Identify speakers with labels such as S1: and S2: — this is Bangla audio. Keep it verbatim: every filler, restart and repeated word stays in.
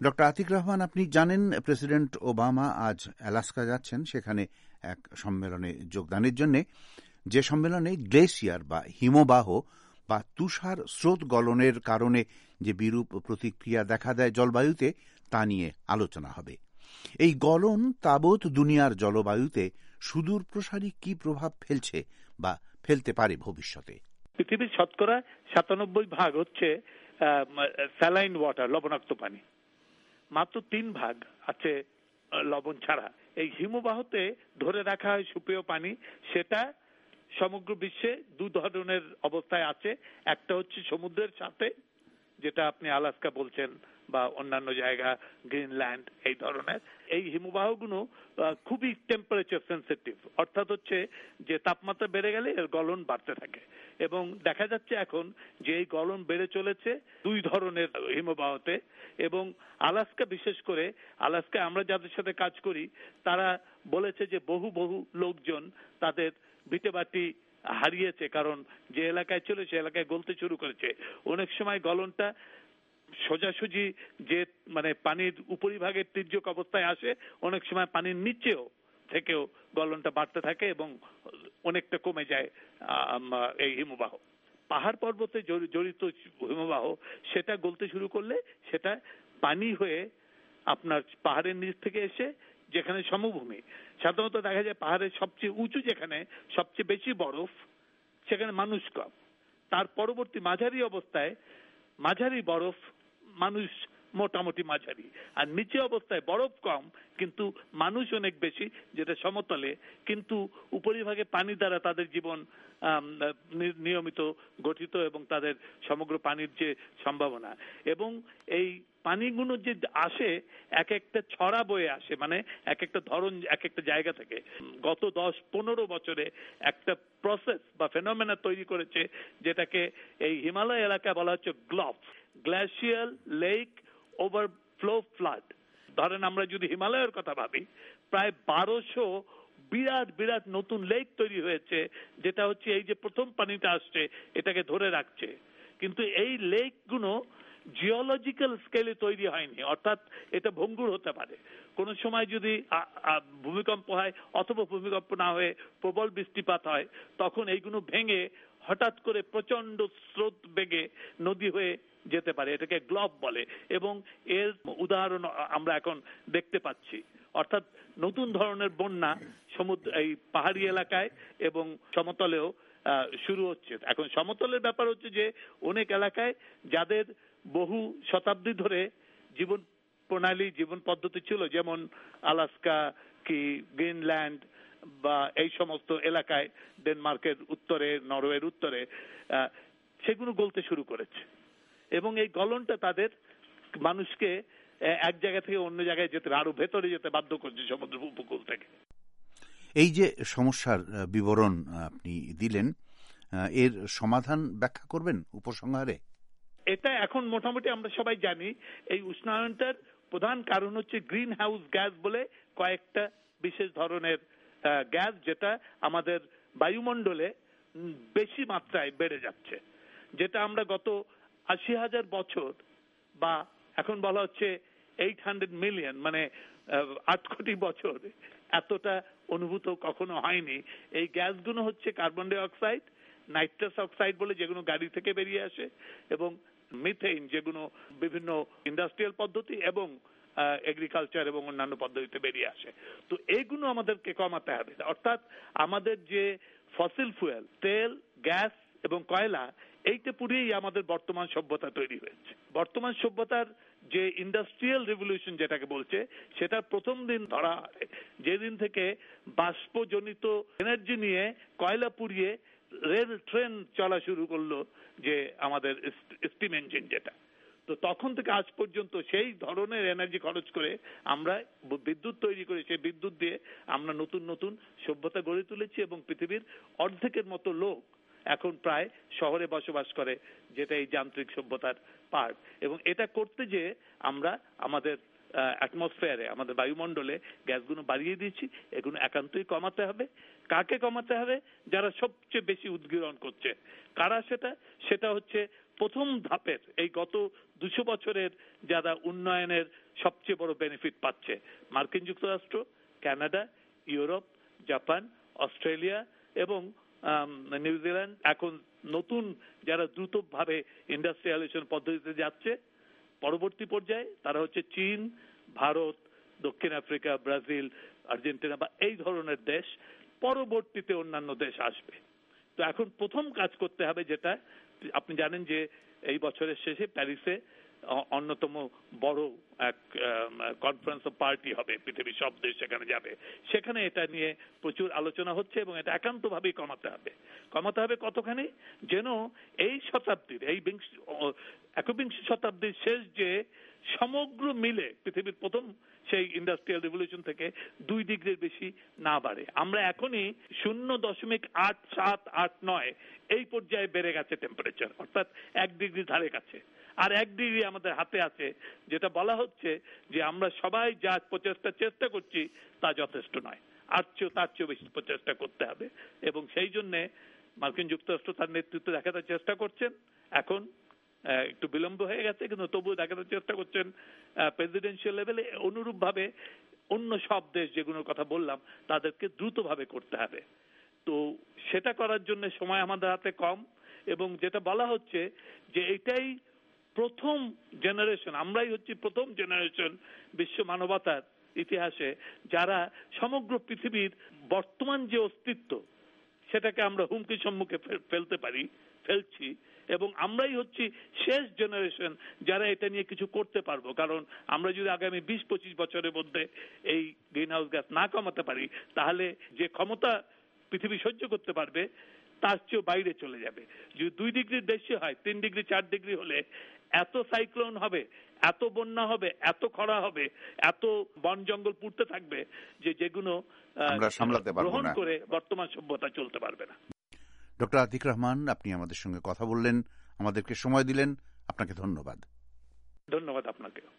S1: ডক্টর আতিক রহমান, আপনি জানেন প্রেসিডেন্ট ওবামা আজ অ্যালাস্কা যাচ্ছেন সেখানে এক সম্মেলনে যোগদানের জন্য, যে সম্মেলনে গ্লেসিয়ার বা হিমবাহ বা তুষার স্রোত গলনের কারণে যে বিরূপ প্রতিক্রিয়া দেখা দেয় জলবায়ুতে তা নিয়ে আলোচনা হবে। এই গলন তাবৎ দুনিয়ার জলবায়ুতে সুদূর প্রসারী কি প্রভাব ফেলছে বা ফেলতে পারে ভবিষ্যতে?
S2: পৃথিবীর শতকরা সাতানব্বই ভাগ হচ্ছে স্যালাইন ওয়াটার, লবণাক্ত পানি, মাত্র তিন ভাগ আছে লবণ ছাড়া। এই হিমবাহতে ধরে রাখা হয় সুপেয় পানি, সেটা সমগ্র বিশ্বে দু ধরনের অবস্থায় আছে। একটা হচ্ছে সমুদ্রের সাথে, যেটা আপনি আলাস্কা বলছেন বা অন্যান্য জায়গা, গ্রিনল্যান্ড, এই ধরনের। এই হিমবাহগুলো খুবই টেম্পারেচার সেন্সিটিভ, অর্থাৎ হচ্ছে যে তাপমাত্রা বেড়ে গেলে এর গলন বাড়তে থাকে। এবং দেখা যাচ্ছে এখন যে এই গলন বেড়ে চলেছে দুই ধরনের হিমবাহতে। এবং আলাস্কা, বিশেষ করে আলাস্কায় আমরা যাদের সাথে কাজ করি তারা বলেছে যে বহু বহু লোকজন তাদের ভিটেবাটি হারিয়েছে, কারণ যে এলাকায় ছিল সে এলাকায় গলতে শুরু করেছে। অনেক সময় গলনটা সোজাসুজি যে মানে পানির উপরিভাগের তির্যক অবস্থায় আসে, অনেক সময় পানির নিচেও থেকেও গলনটা বাড়তে থাকে এবং অনেকটা কমে যায় এই হিমবাহ। পাহাড় পর্বতে জড়িত হিমবাহ সেটা গলতে শুরু করলে সেটা পানি হয়ে আপনার পাহাড়ের নিচ থেকে এসে, যেখানে সমভূমি, সাধারণত দেখা যায় পাহাড়ের সবচেয়ে উঁচু যেখানে সবচেয়ে বেশি বরফ সেখানে মানুষ কম, তার পরবর্তী মাঝারি অবস্থায় মাঝারি বরফ, মানুষ মোটামুটি মাঝারি, আর নিচে অবস্থায় বরফ কম কিন্তু মানুষ অনেক বেশি, যেটা সমতলে, কিন্তু উপরিভাগে পানি দ্বারা তাদের জীবন নিয়মিত গঠিত এবং তাদের সমগ্র পানির যে সম্ভাবনা। এবং এই পানিগুলো যে আসে এক একটা ছড়া বয়ে আসে, মানে এক একটা ধরন এক একটা জায়গা থেকে। গত দশ পনেরো বছরে একটা প্রসেস বা ফেনোমেনা তৈরি করেছে যেটাকে এই হিমালয় এলাকায় বলা হচ্ছে GLOF, glacial lake overflow flood. ধরেন আমরা যদি হিমালয়ের কথা ভাবি, প্রায় বারোশো বিরাট বিরাট নতুন লেক তৈরি হয়েছে, যেটা হচ্ছে এই যে প্রথম পানিটা আসছে এটাকে ধরে রাখছে। কিন্তু এই লেকগুলো জিওলজিক্যাল স্কেলে তৈরি হয়নি, অর্থাৎ এটা ভঙ্গুর হতে পারে। কোন সময় যদি ভূমিকম্প হয় অথবা ভূমিকম্প না হয়ে প্রবল বৃষ্টিপাত হয়, তখন এইগুলো ভেঙে হঠাৎ করে প্রচন্ড স্রোত বেগে নদী হয়ে যেতে পারে, এটাকে গ্লফ বলে। এবং এর উদাহরণ আমরা এখন দেখতে পাচ্ছি, অর্থাৎ নতুন ধরনের বন্যা সমুদ্র এই পাহাড়ি এলাকায় এবং সমতলেও শুরু হচ্ছে। এখন সমতলের ব্যাপার হচ্ছে যে অনেক এলাকায় যাদের বহু শতাব্দী ধরে জীবন প্রণালী, জীবন পদ্ধতি ছিল, যেমন আলাস্কা কি গ্রিনল্যান্ড বা এই সমস্ত এলাকায়, ডেনমার্কের উত্তরে, নরওয়ের উত্তরে, সেগুলো গলতে শুরু করেছে এবং এই গলনটা তাদের মানুষকে এক জায়গা থেকে অন্য জায়গায় যেতে, আরো ভেতরে যেতে বাধ্য করছে সমুদ্র উপকূল থেকে।
S1: এই যে সমস্যার বিবরণ আপনি দিলেন, এর সমাধান ব্যাখ্যা করবেন উপসংহারে?
S2: এটা এখন মোটামুটি আমরা সবাই জানি এই উষ্ণায়নটার প্রধান কারণ হচ্ছে গ্রিন হাউস গ্যাস বলে কয়েকটা বিশেষ ধরনের গ্যাস, যেটা আমাদের বায়ুমণ্ডলে বেশি মাত্রায় বেড়ে যাচ্ছে, যেটা আমরা গত আশি হাজার বছর বা এখন বলা হচ্ছে এইট হান্ড্রেড মিলিয়ন মানে আট কোটি বছর এতটা অনুভূত কখনো হয়নি। এই গ্যাসগুলো হচ্ছে কার্বন ডাই অক্সাইড, নাইট্রাস অক্সাইড বলে যেগুলো গাড়ি থেকে বেরিয়ে আসে, এবং মিথেন যেগুলো বিভিন্ন ইন্ডাস্ট্রিয়াল পদ্ধতি এবং এগ্রিকালচার এবং অন্যান্য পদ্ধতিতে বেরিয়ে আসে। তো এইগুলো আমাদেরকে কমাতে হবে, অর্থাৎ আমাদের যে ফসিল ফুয়েল, তেল, গ্যাস এবং কয়লা, এইটা পুরিয়েই আমাদের বর্তমান সভ্যতা তৈরি হয়েছে। বর্তমান সভ্যতার যে ইন্ডাস্ট্রিয়াল রেভলিউশন যেটাকে বলছে, সেটার প্রথম দিন ধরা হয় যেদিন থেকে বাষ্পজনিত এনার্জি নিয়ে কয়লা পুড়িয়ে রেল ট্রেন চলা শুরু করলো, যে আমাদের স্টিম ইঞ্জিন যেটা। তো তখন থেকে আজ পর্যন্ত সেই ধরনের এনার্জি খরচ করে আমরা বিদ্যুৎ তৈরি করে, সেই বিদ্যুৎ দিয়ে আমরা নতুন নতুন সভ্যতা গড়ে তুলেছি এবং পৃথিবীর অর্ধেকের মতো লোক এখন প্রায় শহরে বসবাস করে, যেটা এই যান্ত্রিক সভ্যতার পার্ট। এবং এটা করতে যে আমরা আমাদের অ্যাটমসফিয়ারে, আমাদের বায়ুমণ্ডলে গ্যাসগুলো বাড়িয়ে দিয়েছি, এগুলো একান্তই কমাতে হবে। কাকে কমাতে হবে? যারা সবচেয়ে বেশি উদ্গীরণ করছে। কারা সেটা? সেটা হচ্ছে প্রথম ধাপের এই গত দুশো বছরের যারা উন্নয়নের সবচেয়ে বড় বেনিফিট পাচ্ছে, মার্কিন যুক্তরাষ্ট্র, কানাডা, ইউরোপ, জাপান, অস্ট্রেলিয়া এবং নিউজিল্যান্ড, এখন নতুন যারা দ্রুতভাবে ইন্ডাস্ট্রিয়ালাইজেশন পদ্ধতিতে যাচ্ছে, পরবর্তী পর্যায়ে তারা হচ্ছে চীন, ভারত, দক্ষিণ আফ্রিকা, ব্রাজিল, আর্জেন্টিনা বা এই ধরনের দেশ। পরবর্তীতে অন্যান্য দেশ আসবে। তো এখন প্রথম কাজ করতে হবে, যেটা আপনি জানেন যে এই বছরের শেষে প্যারিসে অন্যতম বড় এক কনফারেন্স অফ পার্টি হবে, পৃথিবীর সব দেশ সেখানে যাবে। সেখানে এটা নিয়ে প্রচুর আলোচনা হচ্ছে এবং এটা একান্তভাবেই কমাতে হবে। কমাতে হবে কতখানি, যেন এই শতাব্দীর, এই একবিংশ শতাব্দীর শেষ যে সমগ্র মিলে পৃথিবীর প্রথম সেই ইন্ডাস্ট্রিয়াল রেভলিউশন থেকে দুই ডিগ্রির বেশি না বাড়ে। আমরা এখনই শূন্য দশমিক আট সাত আট নয় এই পর্যায়ে বেড়ে গেছে টেম্পারেচার, অর্থাৎ এক ডিগ্রি ধারে কাছে। আর এক ডিগ্রি আমাদের হাতে আছে, যেটা বলা হচ্ছে যে আমরা সবাই যা প্রচেষ্টা চেষ্টা করছি তা যথেষ্ট নয়, আর চেয়েও তার চেয়েও বেশি প্রচেষ্টা করতে হবে। এবং সেই জন্যে মার্কিন যুক্তরাষ্ট্র তার নেতৃত্ব দেখাতে চেষ্টা করছেন। এখন একটু বিলম্ব হয়ে গেছে, কিন্তু তবুও দেখাতে চেষ্টা করছেন প্রেসিডেন্সিয়াল লেভেলে। অনুরূপ ভাবে অন্য সব দেশ যেগুলোর কথা বললাম তাদেরকে দ্রুতভাবে করতে হবে। তো সেটা করার জন্য সময় আমাদের হাতে কম, এবং যেটা বলা হচ্ছে যে এটাই প্রথম জেনারেশন, আমরাই হচ্ছি প্রথম জেনারেশন বিশ্ব মানবতার ইতিহাসে যারা সমগ্র পৃথিবীর বর্তমান যে অস্তিত্ব সেটাকে আমরা হুমকির সম্মুখে ফেলতে পারি, ফেলছি। এবং আমরাই হচ্ছি শেষ জেনারেশন যারা এটা নিয়ে কিছু করতে পারবো। কারণ আমরা যদি আগামী বিশ পঁচিশ বছরের মধ্যে এই গ্রিন হাউস গ্যাস না কমাতে পারি, তাহলে যে ক্ষমতা পৃথিবী সহ্য করতে পারবে তার চেয়েও বাইরে চলে যাবে। যদি দুই ডিগ্রির বেশি হয়, তিন ডিগ্রি চার ডিগ্রি হলে এত সাইক্লোন হবে, এত বন্যা হবে, এত খরা হবে, এত বন জঙ্গল পুড়তে থাকবে যে যেগুলো
S1: আমরা সামলাতে পারবো না,
S2: গ্রহণ করে বর্তমান সভ্যতা চলতে পারবে না।
S1: ডক্টর আতিক রহমান, আপনি আমাদের সঙ্গে কথা বললেন, আমাদেরকে সময় দিলেন, আপনাকে ধন্যবাদ।
S2: ধন্যবাদ আপনাকে।